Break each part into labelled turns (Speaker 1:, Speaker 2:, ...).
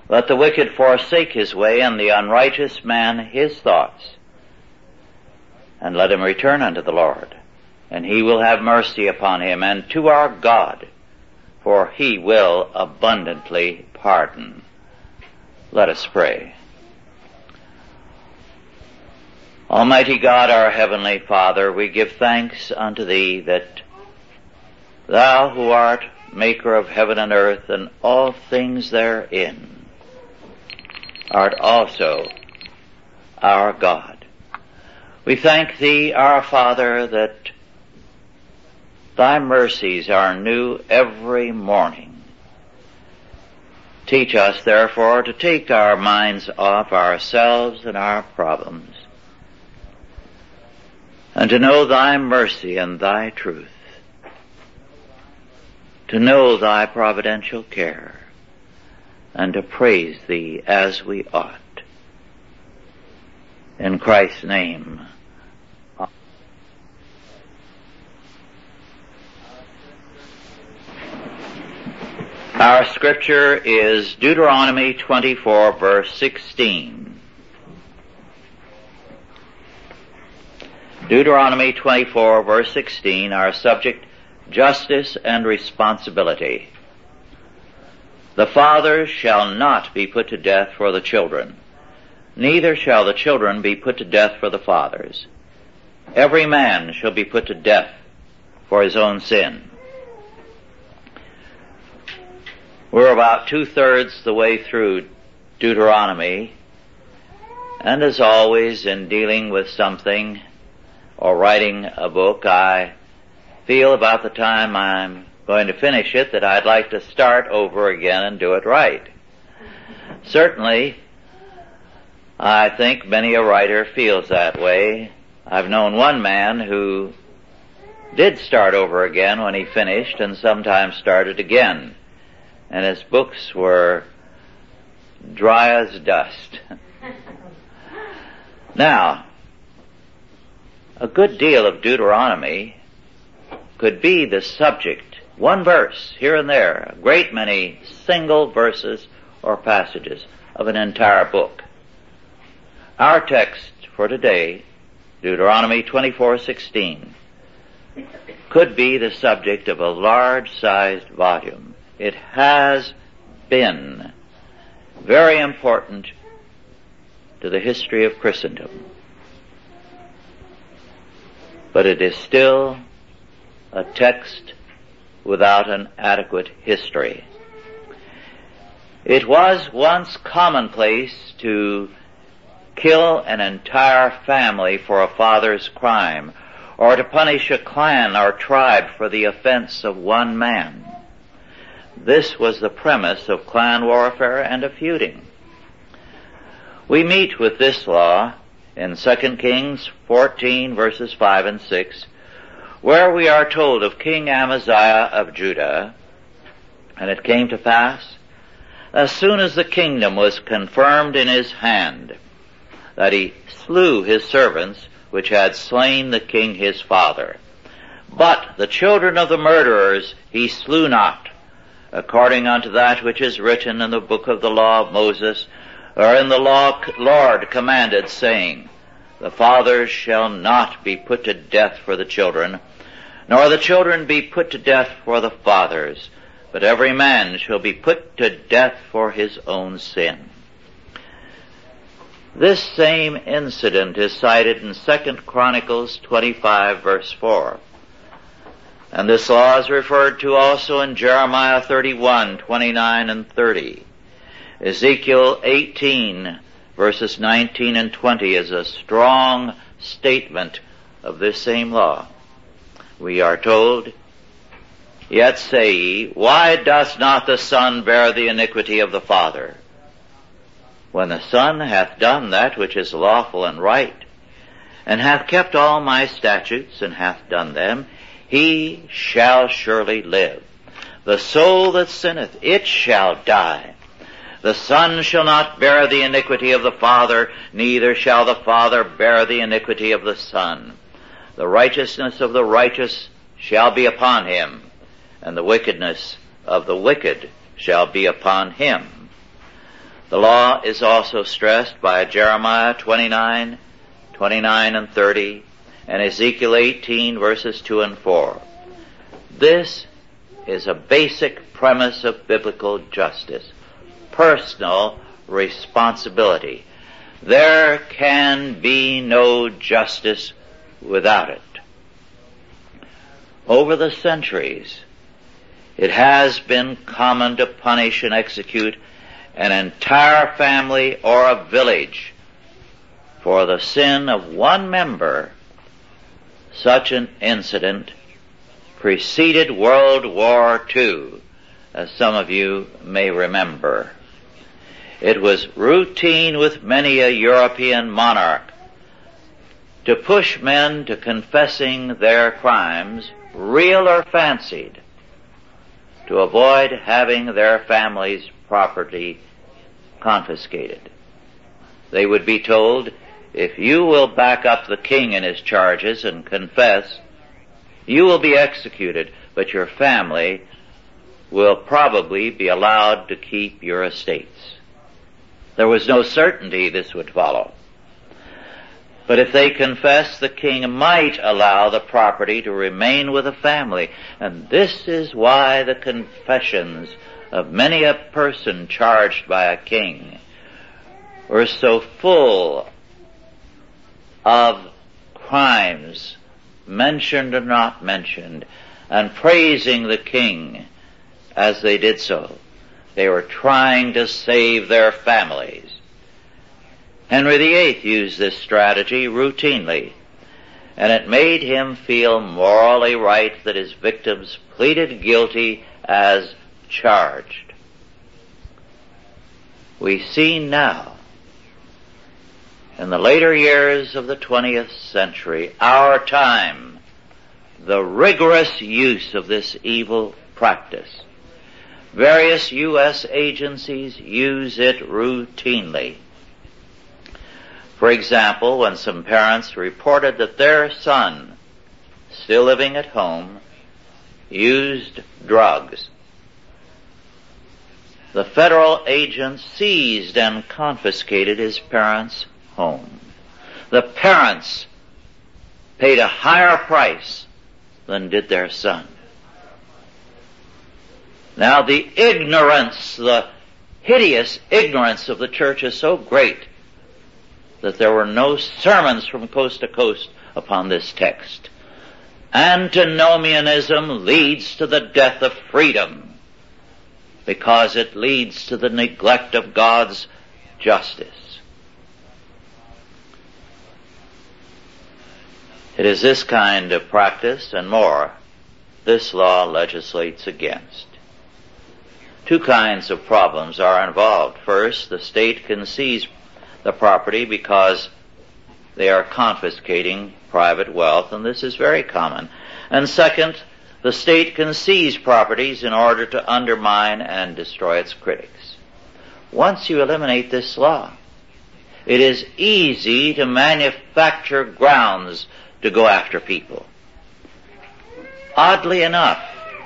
Speaker 1: Let the wicked forsake his way, and the unrighteous man his thoughts. And let him return unto the Lord, and he will have mercy upon him, and to our God, for he will abundantly pardon. Let us pray. Almighty God, our heavenly Father, we give thanks unto Thee that Thou who art maker of heaven and earth and all things therein, art also our God. We thank Thee, our Father, that Thy mercies are new every morning. Teach us, therefore, to take our minds off ourselves and our problems, and to know Thy mercy and Thy truth, to know Thy providential care, and to praise Thee as we ought. In Christ's name. Our scripture is Deuteronomy 24, verse 16. Deuteronomy 24, verse 16, our subject, justice and responsibility. The fathers shall not be put to death for the children, neither shall the children be put to death for the fathers. Every man shall be put to death for his own sin. We're about 2/3 the way through Deuteronomy, and as always in dealing with something or writing a book, I feel about the time I'm going to finish it that I'd like to start over again and do it right. Certainly, I think many a writer feels that way. I've known one man who did start over again when he finished, and sometimes started again, and his books were dry as dust. Now, a good deal of Deuteronomy could be the subject, one verse here and there, a great many single verses or passages of an entire book. Our text for today, Deuteronomy 24:16, could be the subject of a large-sized volume. It has been very important to the history of Christendom, but it is still a text without an adequate history. It was once commonplace to kill an entire family for a father's crime, or to punish a clan or tribe for the offense of one man. This was the premise of clan warfare and of feuding. We meet with this law in 2 Kings 14, verses 5 and 6, where we are told of King Amaziah of Judah, and it came to pass, as soon as the kingdom was confirmed in his hand, that he slew his servants which had slain the king his father. But the children of the murderers he slew not, according unto that which is written in the book of the law of Moses, or in the law Lord commanded, saying, The fathers shall not be put to death for the children, nor the children be put to death for the fathers, but every man shall be put to death for his own sin. This same incident is cited in 2 Chronicles 25, verse 4. And this law is referred to also in Jeremiah 31, 29 and 30. Ezekiel 18, verses 19 and 20 is a strong statement of this same law. We are told, Yet say ye, Why does not the Son bear the iniquity of the Father? When the Son hath done that which is lawful and right, and hath kept all my statutes, and hath done them, he shall surely live. The soul that sinneth, it shall die. The Son shall not bear the iniquity of the Father, neither shall the Father bear the iniquity of the Son. The righteousness of the righteous shall be upon him, and the wickedness of the wicked shall be upon him. The law is also stressed by Jeremiah 29, 29 and 30, and Ezekiel 18 verses 2 and 4. This is a basic premise of biblical justice. Personal responsibility. There can be no justice without it. Over the centuries, it has been common to punish and execute an entire family or a village for the sin of one member. Such an incident preceded World War II, as some of you may remember. It was routine with many a European monarch to push men to confessing their crimes, real or fancied, to avoid having their family's property confiscated. They would be told, if you will back up the king in his charges and confess, you will be executed, but your family will probably be allowed to keep your estates. There was no certainty this would follow. But if they confessed, the king might allow the property to remain with the family. And this is why the confessions of many a person charged by a king were so full of crimes, mentioned or not mentioned, and praising the king as they did so. They were trying to save their families. Henry VIII used this strategy routinely, and it made him feel morally right that his victims pleaded guilty as charged. We see now, in the later years of the 20th century, our time, the rigorous use of this evil practice. Various U.S. agencies use it routinely. For example, when some parents reported that their son, still living at home, used drugs, the federal agents seized and confiscated his parents' home. The parents paid a higher price than did their son. Now the ignorance, the hideous ignorance of the church is so great that there were no sermons from coast to coast upon this text. Antinomianism leads to the death of freedom because it leads to the neglect of God's justice. It is this kind of practice and more this law legislates against. Two kinds of problems are involved. First, the state can seize the property because they are confiscating private wealth, and this is very common. And second, the state can seize properties in order to undermine and destroy its critics. Once you eliminate this law, it is easy to manufacture grounds to go after people. Oddly enough,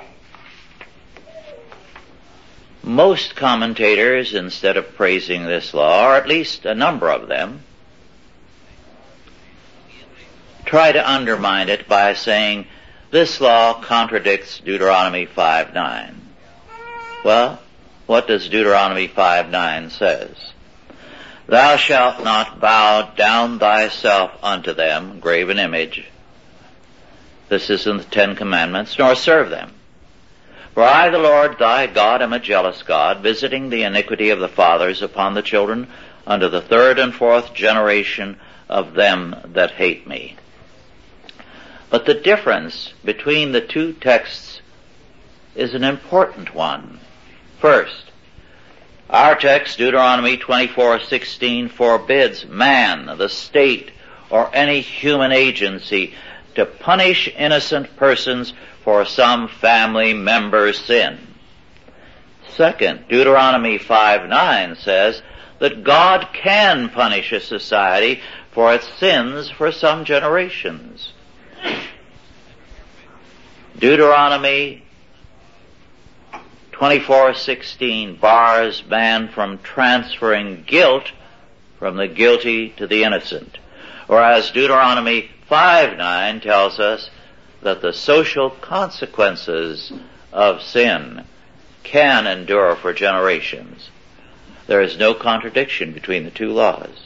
Speaker 1: most commentators, instead of praising this law, or at least a number of them, try to undermine it by saying this law contradicts Deuteronomy 5:9. Well, what does Deuteronomy 5:9 says? Thou shalt not bow down thyself unto them, graven image. This is in the 10 Commandments, nor serve them. For I, the Lord thy God, am a jealous God, visiting the iniquity of the fathers upon the children unto the 3rd and 4th generation of them that hate me. But the difference between the two texts is an important one. First, our text, Deuteronomy 24:16, forbids man, the state, or any human agency to punish innocent persons for some family member's sin. Second, Deuteronomy 5:9 says that God can punish a society for its sins for some generations. Deuteronomy 24:16 bars man from transferring guilt from the guilty to the innocent, whereas Deuteronomy 5:9 tells us that the social consequences of sin can endure for generations. There is no contradiction between the two laws.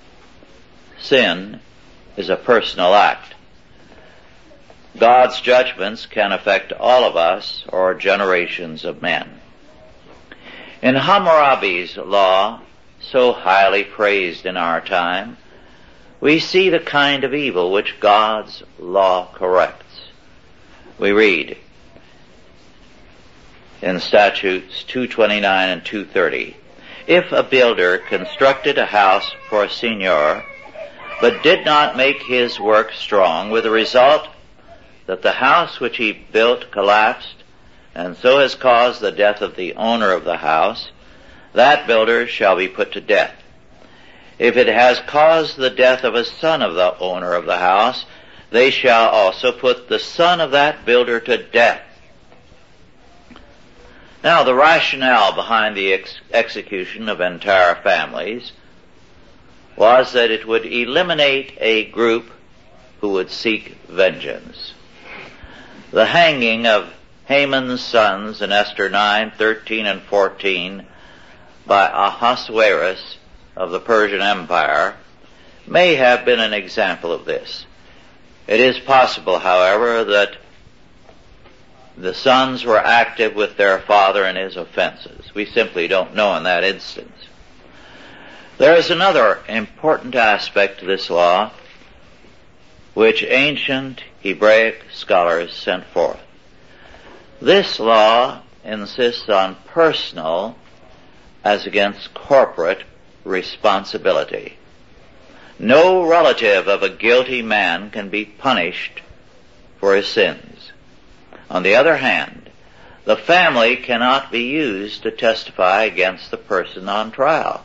Speaker 1: Sin is a personal act. God's judgments can affect all of us or generations of men. In Hammurabi's law, so highly praised in our time, we see the kind of evil which God's law corrects. We read in Statutes 229 and 230, if a builder constructed a house for a seigneur, but did not make his work strong, with the result that the house which he built collapsed, and so has caused the death of the owner of the house, that builder shall be put to death. If it has caused the death of a son of the owner of the house, they shall also put the son of that builder to death. Now, the rationale behind the execution of entire families was that it would eliminate a group who would seek vengeance. The hanging of Haman's sons in Esther 9:13 and 14 by Ahasuerus of the Persian Empire may have been an example of this. It is possible, however, that the sons were active with their father in his offenses. We simply don't know in that instance. There is another important aspect to this law which ancient Hebraic scholars sent forth. This law insists on personal as against corporate responsibility. No relative of a guilty man can be punished for his sins. On the other hand, the family cannot be used to testify against the person on trial.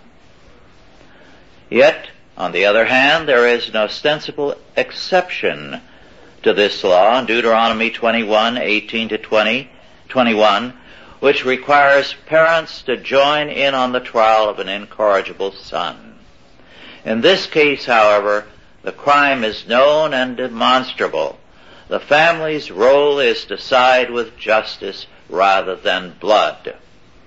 Speaker 1: Yet, on the other hand, there is an ostensible exception to this law in Deuteronomy 21:18 to 21, which requires parents to join in on the trial of an incorrigible son. In this case, however, the crime is known and demonstrable. The family's role is to side with justice rather than blood.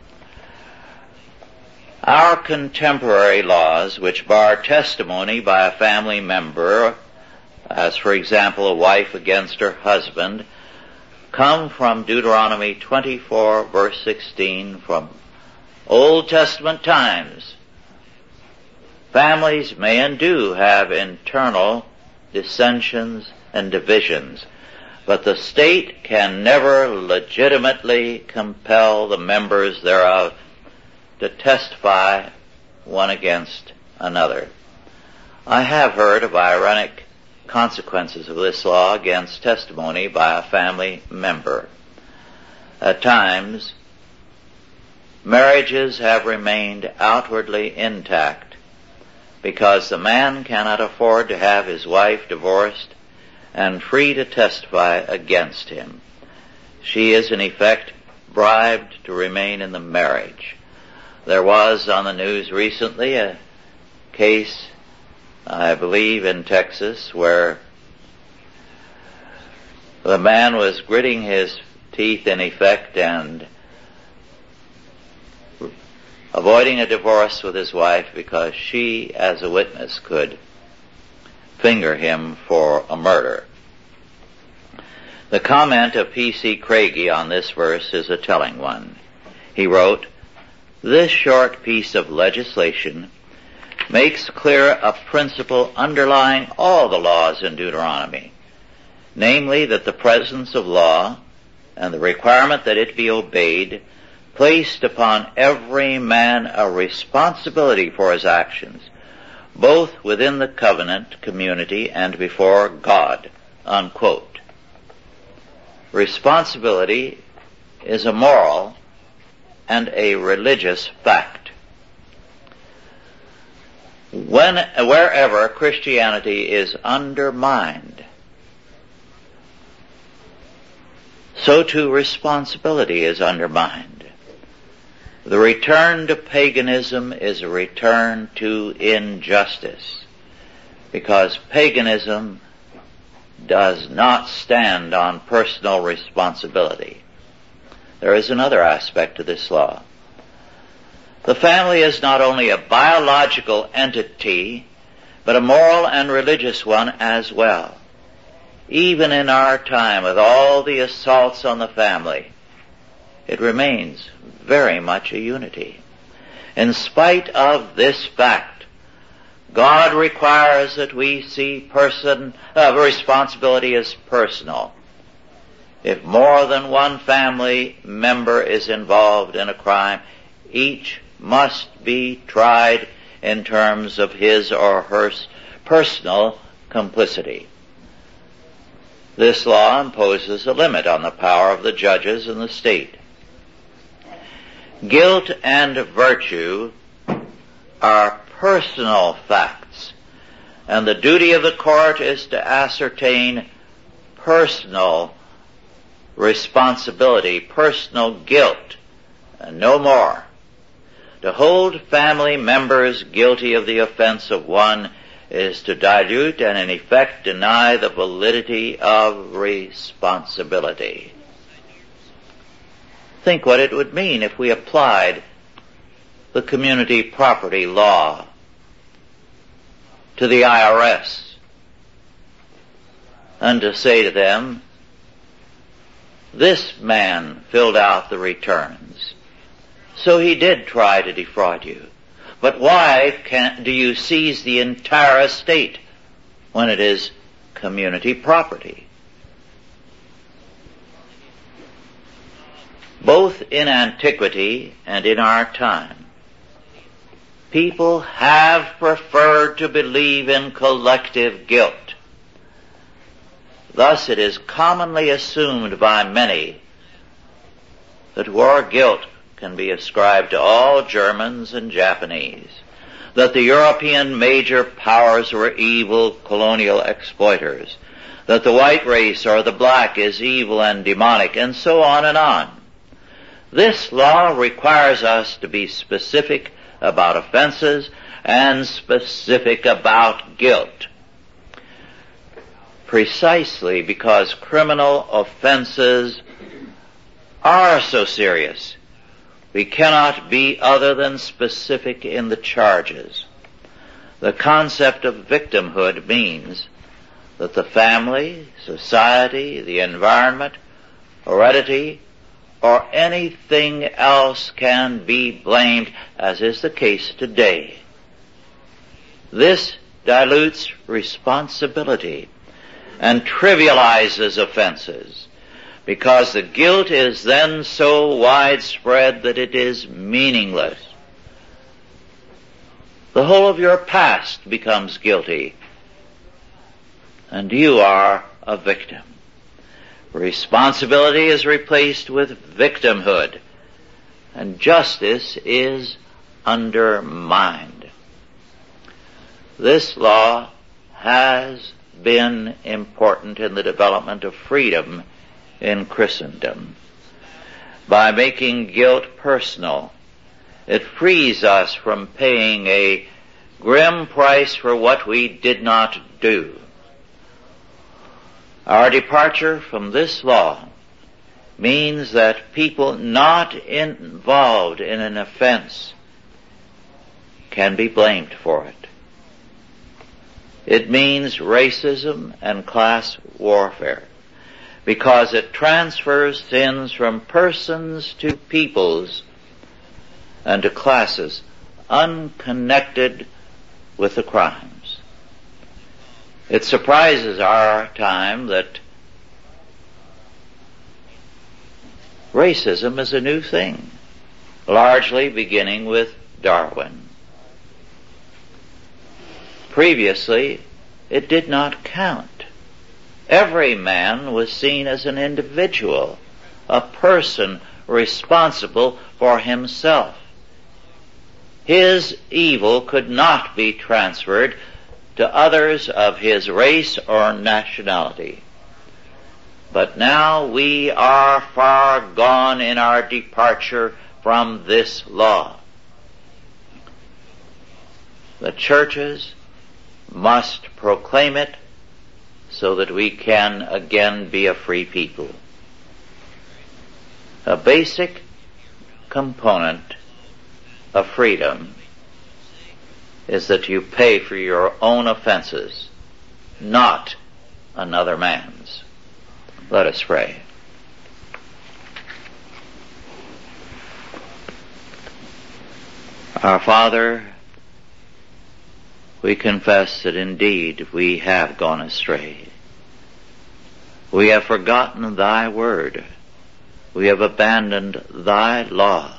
Speaker 1: Our contemporary laws, which bar testimony by a family member, as for example a wife against her husband, come from Deuteronomy 24 verse 16 from Old Testament times. Families may and do have internal dissensions and divisions, but the state can never legitimately compel the members thereof to testify one against another. I have heard of ironic consequences of this law against testimony by a family member. At times, marriages have remained outwardly intact because the man cannot afford to have his wife divorced and free to testify against him. She is in effect bribed to remain in the marriage. There was on the news recently a case, I believe in Texas, where the man was gritting his teeth in effect and avoiding a divorce with his wife because she, as a witness, could finger him for a murder. The comment of P.C. Craigie on this verse is a telling one. He wrote, "This short piece of legislation makes clear a principle underlying all the laws in Deuteronomy, namely that the presence of law and the requirement that it be obeyed placed upon every man a responsibility for his actions, both within the covenant community and before God," unquote. Responsibility is a moral and a religious fact. Wherever Christianity is undermined, so too responsibility is undermined. The return to paganism is a return to injustice, because paganism does not stand on personal responsibility. There is another aspect to this law. The family is not only a biological entity, but a moral and religious one as well. Even in our time, with all the assaults on the family, it remains very much a unity. In spite of this fact, God requires that we see responsibility as personal. If more than one family member is involved in a crime, each must be tried in terms of his or her personal complicity. This law imposes a limit on the power of the judges in the state. Guilt and virtue are personal facts, and the duty of the court is to ascertain personal responsibility, personal guilt, and no more. To hold family members guilty of the offense of one is to dilute and in effect deny the validity of responsibility. Think what it would mean if we applied the community property law to the IRS and to say to them, this man filled out the returns, so he did try to defraud you. But why do you seize the entire estate when it is community property? Both in antiquity and in our time, people have preferred to believe in collective guilt. Thus it is commonly assumed by many that war guilt can be ascribed to all Germans and Japanese, that the European major powers were evil colonial exploiters, that the white race or the black is evil and demonic, and so on and on. This law requires us to be specific about offenses and specific about guilt, precisely because criminal offenses are so serious. We cannot be other than specific in the charges. The concept of victimhood means that the family, society, the environment, heredity, or anything else can be blamed, as is the case today. This dilutes responsibility and trivializes offenses, because the guilt is then so widespread that it is meaningless. The whole of your past becomes guilty, and you are a victim. Responsibility is replaced with victimhood, and justice is undermined. This law has been important in the development of freedom in Christendom. By making guilt personal, it frees us from paying a grim price for what we did not do. Our departure from this law means that people not involved in an offense can be blamed for it. It means racism and class warfare, because it transfers sins from persons to peoples and to classes unconnected with the crimes. It surprises our time that racism is a new thing, largely beginning with Darwin. Previously, it did not count. Every man was seen as an individual, a person responsible for himself. His evil could not be transferred to others of his race or nationality. But now we are far gone in our departure from this law. The churches must proclaim it so that we can again be a free people. A basic component of freedom is that you pay for your own offenses, not another man's. Let us pray. Our Father, we confess that indeed we have gone astray. We have forgotten thy word. We have abandoned thy law.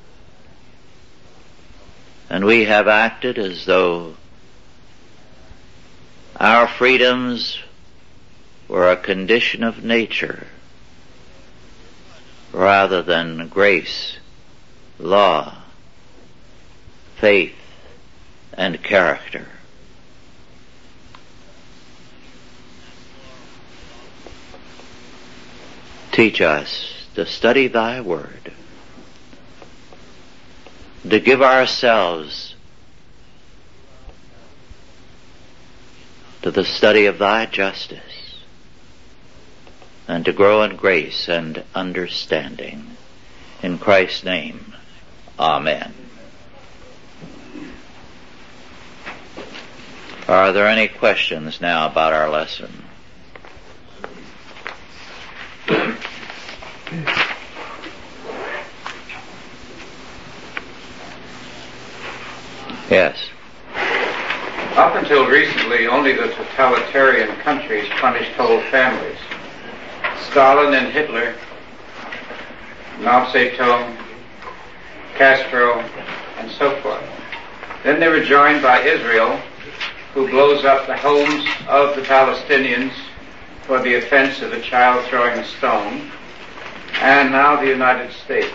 Speaker 1: And we have acted as though our freedoms were a condition of nature rather than grace, law, faith, and character. Teach us to study thy word, to give ourselves to the study of thy justice, and to grow in grace and understanding. In Christ's name, amen. Are there any questions now about our lesson? Yes.
Speaker 2: Up until recently, only the totalitarian countries punished whole families. Stalin and Hitler, Mao Zedong, Castro, and so forth. Then they were joined by Israel, who blows up the homes of the Palestinians for the offense of a child throwing a stone, and now the United States.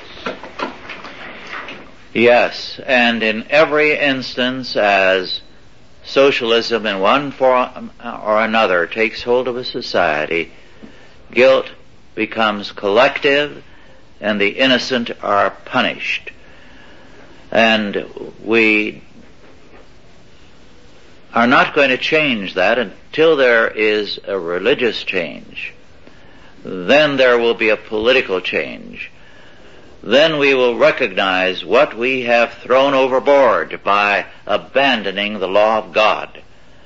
Speaker 1: Yes, and in every instance as socialism in one form or another takes hold of a society, guilt becomes collective and the innocent are punished. And we are not going to change that until there is a religious change. Then there will be a political change. Then we will recognize what we have thrown overboard by abandoning the law of God.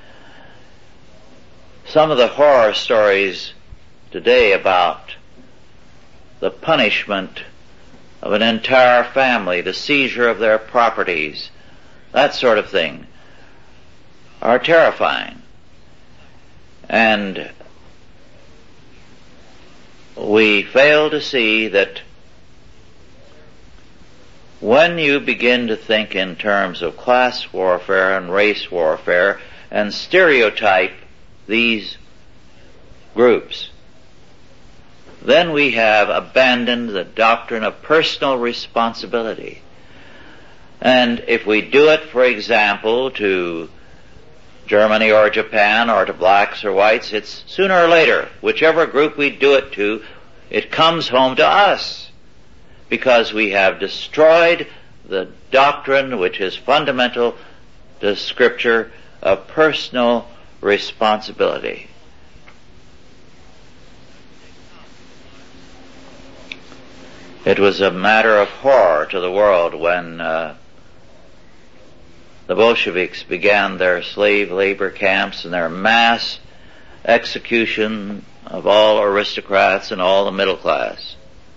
Speaker 1: Some of the horror stories today about the punishment of an entire family, the seizure of their properties, that sort of thing, are terrifying. And we fail to see that when you begin to think in terms of class warfare and race warfare and stereotype these groups, then we have abandoned the doctrine of personal responsibility. And if we do it, for example, to Germany or Japan or to blacks or whites, it's sooner or later, whichever group we do it to, it comes home to us. Because we have destroyed the doctrine which is fundamental to Scripture of personal responsibility. It was a matter of horror to the world when the Bolsheviks began their slave labor camps and their mass execution of all aristocrats and all the middle class.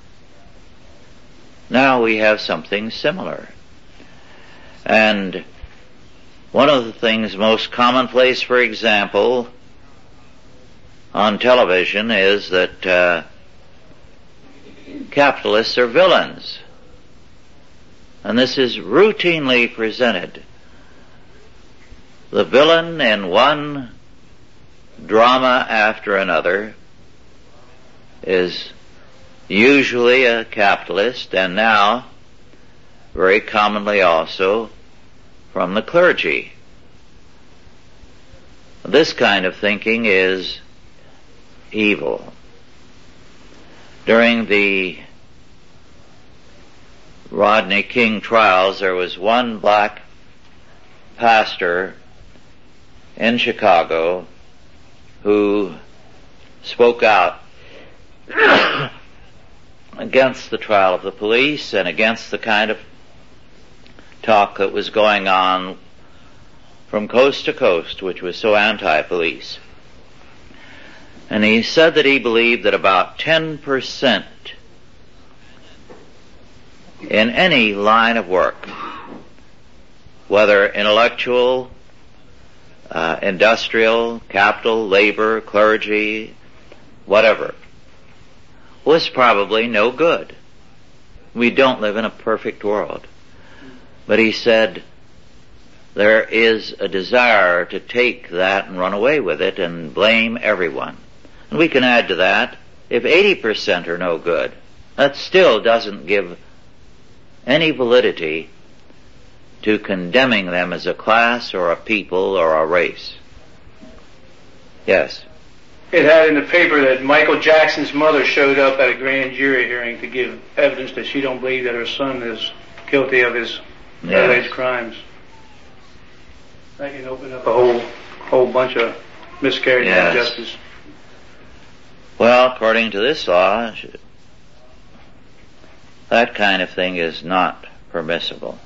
Speaker 1: Now we have something similar. And one of the things most commonplace, for example, on television is that capitalists are villains. And this is routinely presented. The villain in one drama after another is usually a capitalist, and now, very commonly also, from the clergy. This kind of thinking is evil. During the Rodney King trials, there was one black pastor in Chicago who spoke out against the trial of the police and against the kind of talk that was going on from coast to coast, which was so anti-police. And he said that he believed that about 10% in any line of work, whether intellectual, industrial, capital, labor, clergy, whatever, was probably no good. We don't live in a perfect world. But he said there is a desire to take that and run away with it and blame everyone. And we can add to that, if 80% are no good, that still doesn't give any validity to condemning them as a class or a people or a race. Yes.
Speaker 3: It had in the paper that Michael Jackson's mother showed up at a grand jury hearing to give evidence that she don't believe that her son is guilty of his alleged crimes. That can open up a whole bunch of miscarriage of justice.
Speaker 1: Well, according to this law, that kind of thing is not permissible.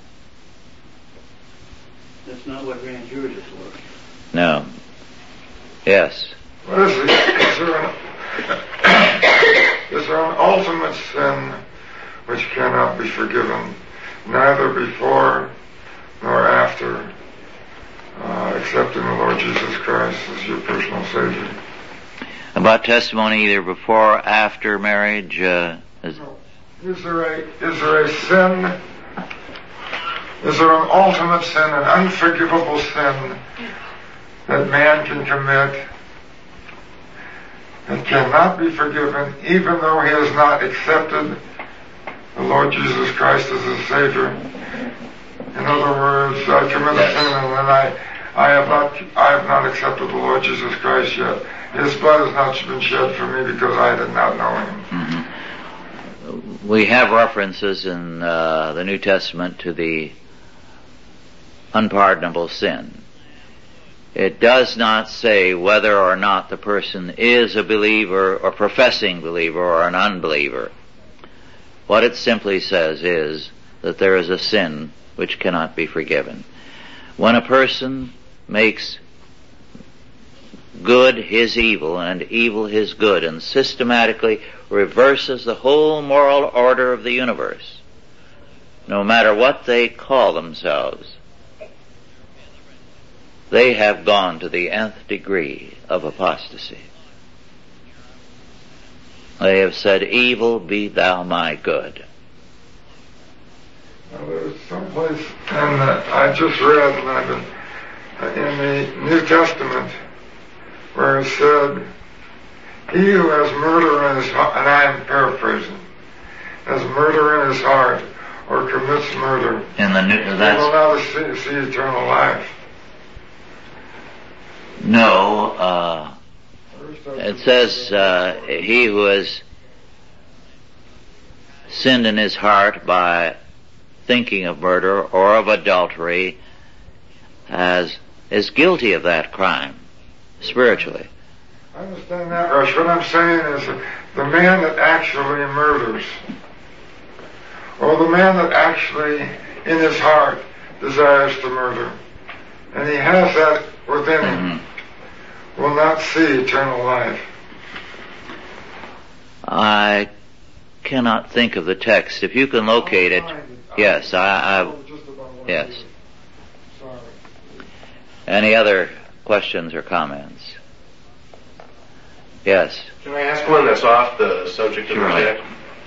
Speaker 3: That's not what grand juries are for.
Speaker 1: No. Yes.
Speaker 4: What is there an ultimate sin which cannot be forgiven, neither before nor after accepting the Lord Jesus Christ as your personal Savior?
Speaker 1: About testimony either before or after marriage? Is
Speaker 4: there a sin? Is there an ultimate sin, an unforgivable sin that man can commit that cannot be forgiven even though he has not accepted the Lord Jesus Christ as his Savior? In other words, I commit a sin and then I have not accepted the Lord Jesus Christ yet. His blood has not been shed for me because I did not know him.
Speaker 1: Mm-hmm. We have references in the New Testament to the unpardonable sin. It does not say whether or not the person is a believer or professing believer or an unbeliever. What it simply says is that there is a sin which cannot be forgiven. When a person makes good his evil and evil his good and systematically reverses the whole moral order of the universe, no matter what they call themselves, they have gone to the nth degree of apostasy. They have said, evil be thou my good.
Speaker 4: Now, there's someplace I just read, and I've been in the New Testament, where it said, he who has murder in his heart, and I am paraphrasing, has murder in his heart, or commits murder, he will not see eternal life.
Speaker 1: No, it says he who has sinned in his heart by thinking of murder or of adultery is guilty of that crime, spiritually.
Speaker 4: I understand that, Rush. What I'm saying is the man that actually murders, or the man that actually in his heart desires to murder, and he has that within him, will not see eternal life.
Speaker 1: I cannot think of the text. If you can locate it, yes, yes.
Speaker 4: Sorry.
Speaker 1: Any other questions or comments? Yes.
Speaker 5: Can I ask one that's off the subject of the text?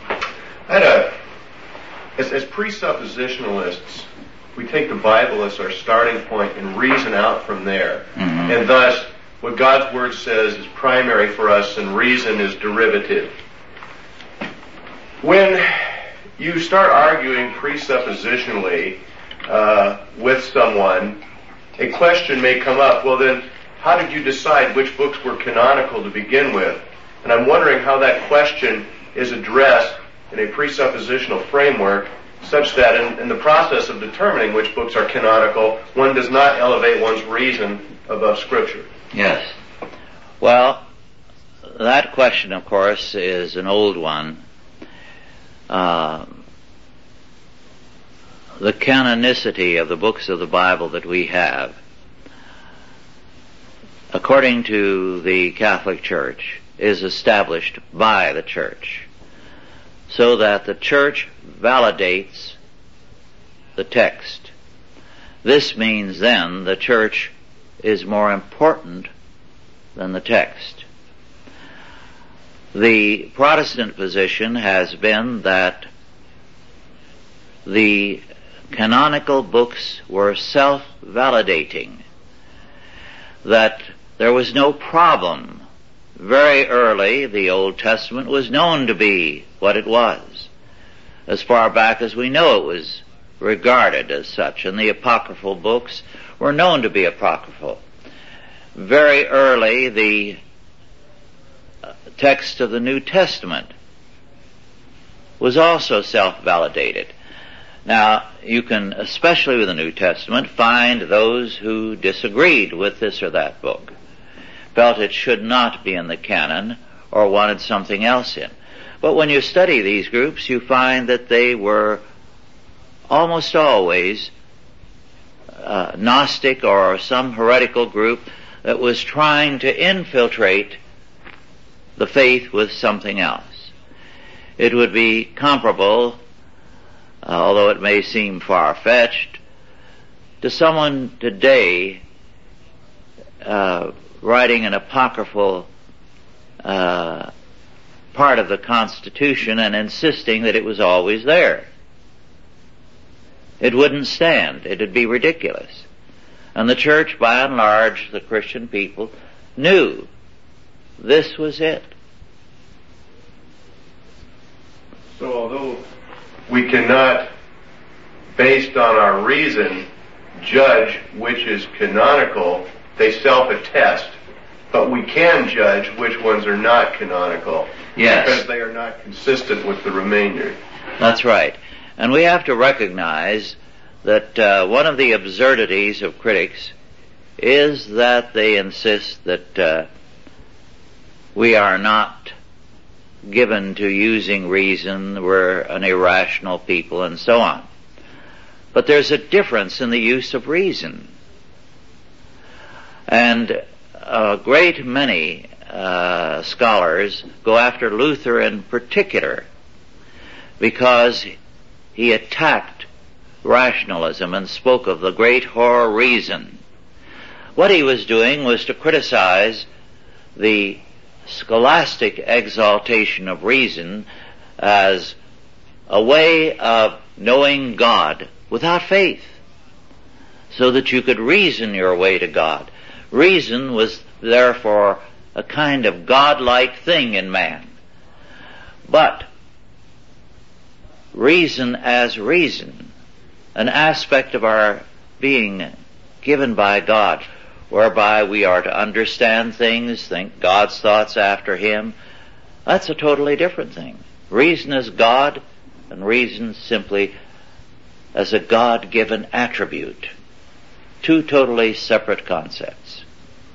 Speaker 5: As presuppositionalists, we take the Bible as our starting point and reason out from there. Mm-hmm. And thus, what God's Word says is primary for us and reason is derivative. When you start arguing presuppositionally with someone, a question may come up, well then, how did you decide which books were canonical to begin with? And I'm wondering how that question is addressed in a presuppositional framework such that in the process of determining which books are canonical, one does not elevate one's reason above Scripture.
Speaker 1: Yes. Well, that question, of course, is an old one. The canonicity of the books of the Bible that we have, according to the Catholic Church, is established by the Church, so that the Church validates the text. This means then the Church is more important than the text. The Protestant position has been that the canonical books were self-validating, that there was no problem. Very early, the Old Testament was known to be what it was. As far back as we know, it was regarded as such, and the apocryphal books were known to be apocryphal. Very early, the text of the New Testament was also self-validated. Now, you can, especially with the New Testament, find those who disagreed with this or that book, felt it should not be in the canon, or wanted something else in. But when you study these groups, you find that they were almost always Gnostic or some heretical group that was trying to infiltrate the faith with something else. It would be comparable, although it may seem far-fetched, to someone today writing an apocryphal part of the Constitution and insisting that it was always there. It wouldn't stand. It would be ridiculous. And the Church, by and large, the Christian people, knew this was it.
Speaker 5: So although we cannot, based on our reason, judge which is canonical, they self-attest, but we can judge which ones are not canonical.
Speaker 1: Yes.
Speaker 5: Because they are not consistent with the remainder.
Speaker 1: That's right. And we have to recognize that one of the absurdities of critics is that they insist that we are not given to using reason, we're an irrational people, and so on. But there's a difference in the use of reason. And a great many scholars go after Luther in particular because he attacked rationalism and spoke of the great whore reason. What he was doing was to criticize the scholastic exaltation of reason as a way of knowing God without faith, so that you could reason your way to God. Reason was therefore a kind of godlike thing in man. But reason as reason, an aspect of our being given by God, whereby we are to understand things, think God's thoughts after Him, that's a totally different thing. Reason as God, and reason simply as a God-given attribute. Two totally separate concepts.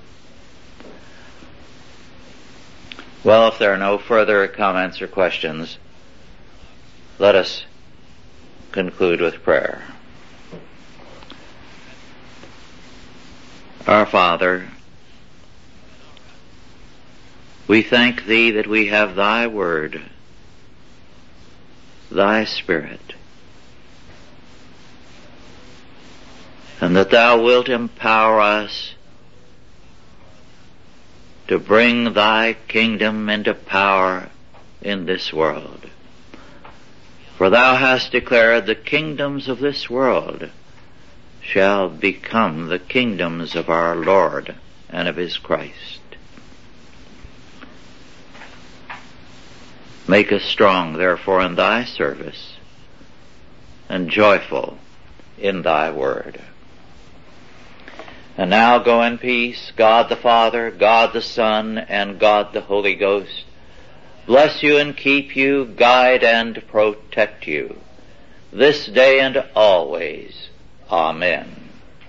Speaker 1: Well, if there are no further comments or questions, let us conclude with prayer. Our Father, we thank Thee that we have Thy Word, Thy Spirit, and that Thou wilt empower us to bring Thy kingdom into power in this world. For Thou hast declared the kingdoms of this world shall become the kingdoms of our Lord and of His Christ. Make us strong, therefore, in Thy service, and joyful in Thy word. And now go in peace. God the Father, God the Son, and God the Holy Ghost bless you and keep you, guide and protect you. this day and always. Amen.